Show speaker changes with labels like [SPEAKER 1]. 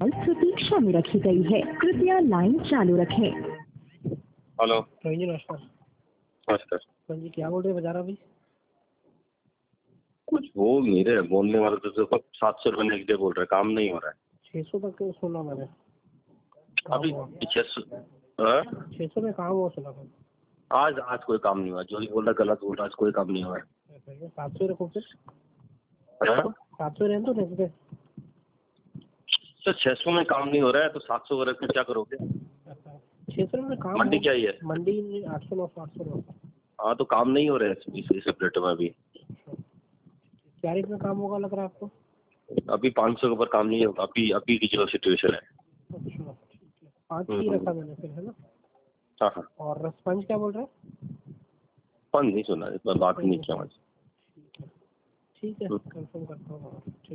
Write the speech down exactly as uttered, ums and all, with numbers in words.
[SPEAKER 1] प्रतीक्षा में रखी गई है, कृपया लाइन चालू रखें।
[SPEAKER 2] हेलो
[SPEAKER 3] प्रवीण जी नमस्कार।
[SPEAKER 2] नमस्कार।
[SPEAKER 3] प्रवीण जी क्या बोल रहे हैं बाजार अभी?
[SPEAKER 2] कुछ हो नहीं रहे बोलने वाले तो सात सौ रुपये नेक्स्ट डे बोल रहे, काम नहीं हो रहा है।
[SPEAKER 3] छह सौ तक सुना मैंने।
[SPEAKER 2] अभी छह सौ
[SPEAKER 3] छह सौ में काम हुआ सुना मैंने।
[SPEAKER 2] आज आज कोई काम नहीं हुआ, जो भी बोल रहा गलत बोल रहा, आज कोई काम नहीं हुआ है।
[SPEAKER 3] सात सौ रखो फिर,
[SPEAKER 2] हाँ?
[SPEAKER 3] सात सौ रहने दो नेक्स्ट डे।
[SPEAKER 2] तो छह सौ में काम नहीं हो रहा है तो सात सौ रख कर क्या करोगे?
[SPEAKER 3] छह सौ में काम
[SPEAKER 2] मंडी क्या ही है?
[SPEAKER 3] मंडी आठ सौ नौ सौ आठ सौ नौ सौ।
[SPEAKER 2] हाँ तो काम नहीं हो रहा है इस इस रेट में अभी।
[SPEAKER 3] क्या रेट में काम होगा लग रहा है आपको?
[SPEAKER 2] अभी पाँच सौ के ऊपर काम नहीं होगा अभी अभी की जो सिचुएशन है।
[SPEAKER 3] अच्छा ठीक है, पाँच ही रखा मैंने फिर, है ना?
[SPEAKER 2] हाँ हाँ।
[SPEAKER 3] और स्पंज क्या बोल रहे हैं?
[SPEAKER 2] पाँच नहीं सुना, इतना बात नहीं किया मुझे।
[SPEAKER 3] ठीक है ठीक है, कंफर्म करता हूँ।